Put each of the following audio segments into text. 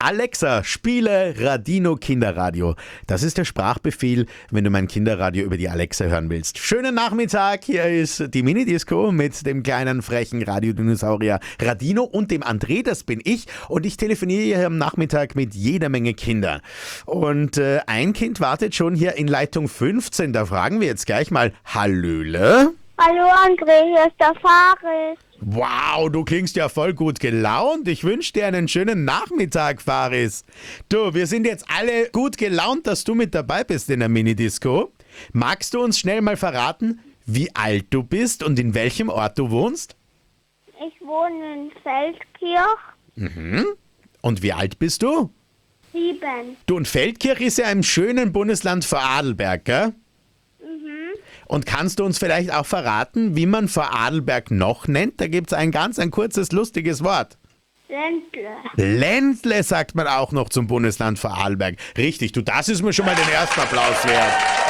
Alexa, spiele Radino Kinderradio. Das ist der Sprachbefehl, wenn du mein Kinderradio über die Alexa hören willst. Schönen Nachmittag, hier ist die Mini-Disco mit dem kleinen frechen Radiodinosaurier Radino und dem André, das bin ich. Und ich telefoniere hier am Nachmittag mit jeder Menge Kindern. Und ein Kind wartet schon hier in Leitung 15. Da fragen wir jetzt gleich mal, Hallöle? Hallo André, hier ist der Faris. Wow, du klingst ja voll gut gelaunt. Ich wünsche dir einen schönen Nachmittag, Faris. Du, wir sind jetzt alle gut gelaunt, dass du mit dabei bist in der Minidisco. Magst du uns schnell mal verraten, wie alt du bist und in welchem Ort du wohnst? Ich wohne in Feldkirch. Und wie alt bist du? 7. Du, und Feldkirch ist ja im schönen Bundesland Vorarlberg, gell? Und kannst du uns vielleicht auch verraten, wie man Vorarlberg noch nennt? Da gibt es ein kurzes, lustiges Wort. Ländle. Ländle sagt man auch noch zum Bundesland Vorarlberg. Richtig, du, das ist mir schon mal den ersten Applaus wert.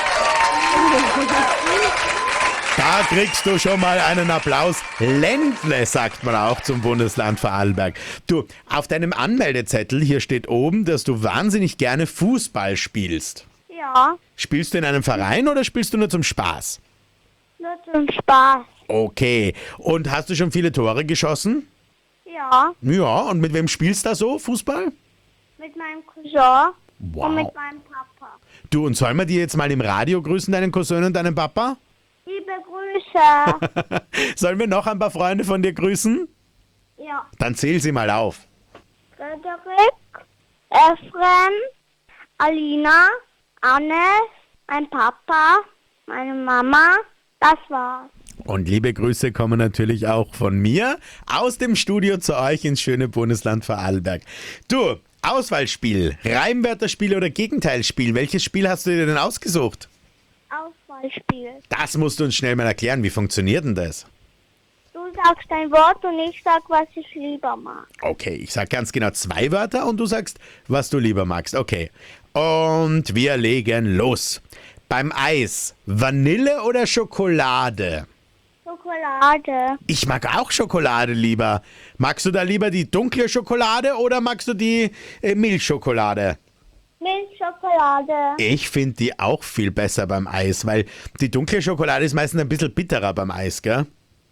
Da kriegst du schon mal einen Applaus. Ländle sagt man auch zum Bundesland Vorarlberg. Du, auf deinem Anmeldezettel hier steht oben, dass du wahnsinnig gerne Fußball spielst. Ja, Spielst du in einem Verein oder spielst du nur zum Spaß? nur zum Spaß. Okay. Und hast du schon viele Tore geschossen? Ja, Ja. Und mit wem spielst du da so Fußball? mit meinem Cousin Wow. und mit meinem Papa. Du, und sollen wir die jetzt mal im Radio grüßen, deinen Cousin und deinen Papa? Liebe Grüße. Sollen wir noch ein paar Freunde von dir grüßen? Ja, Dann zähl sie mal auf. Frederik, Efrem, Alina, Anne, mein Papa, meine Mama. Das war's. Und liebe Grüße kommen natürlich auch von mir aus dem Studio zu euch ins schöne Bundesland Vorarlberg. Du, Auswahlspiel, Reimwörterspiel oder Gegenteilsspiel, welches Spiel hast du dir denn ausgesucht? Auswahlspiel. Das musst du uns schnell mal erklären, wie funktioniert denn das? Du sagst ein Wort und ich sag, was ich lieber mag. Okay, ich sag ganz genau 2 Wörter und du sagst, was du lieber magst. Okay, und wir legen los. Beim Eis, Vanille oder Schokolade? Schokolade. Ich mag auch Schokolade lieber. Magst du da lieber die dunkle Schokolade oder magst du die Milchschokolade? Milchschokolade. Ich finde die auch viel besser beim Eis, weil die dunkle Schokolade ist meistens ein bisschen bitterer beim Eis, gell?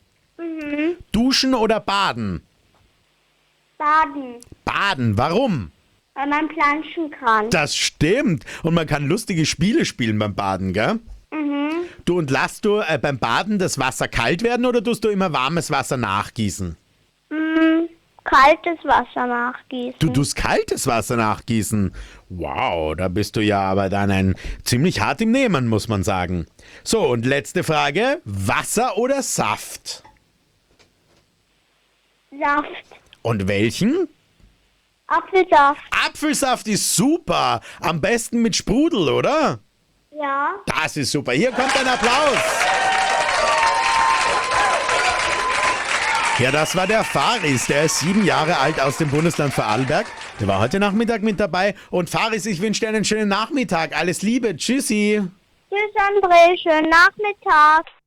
Duschen oder baden? Baden. Baden, warum? Weil man planschen kann. Das stimmt. Und man kann lustige Spiele spielen beim Baden, gell? Du, und lässt du beim Baden das Wasser kalt werden oder tust du immer warmes Wasser nachgießen? Kaltes Wasser nachgießen. Du tust kaltes Wasser nachgießen. Wow, da bist du ja aber dann ziemlich hart im Nehmen, muss man sagen. So, und letzte Frage. Wasser oder Saft? Saft. Und welchen? Apfelsaft. Apfelsaft ist super. Am besten mit Sprudel, oder? Ja. Das ist super. Hier kommt ein Applaus. Ja, das war der Faris. Der ist 7 Jahre alt aus dem Bundesland Vorarlberg. Der war heute Nachmittag mit dabei. Und Faris, ich wünsche dir einen schönen Nachmittag. Alles Liebe. Tschüssi. Tschüss André, schönen Nachmittag.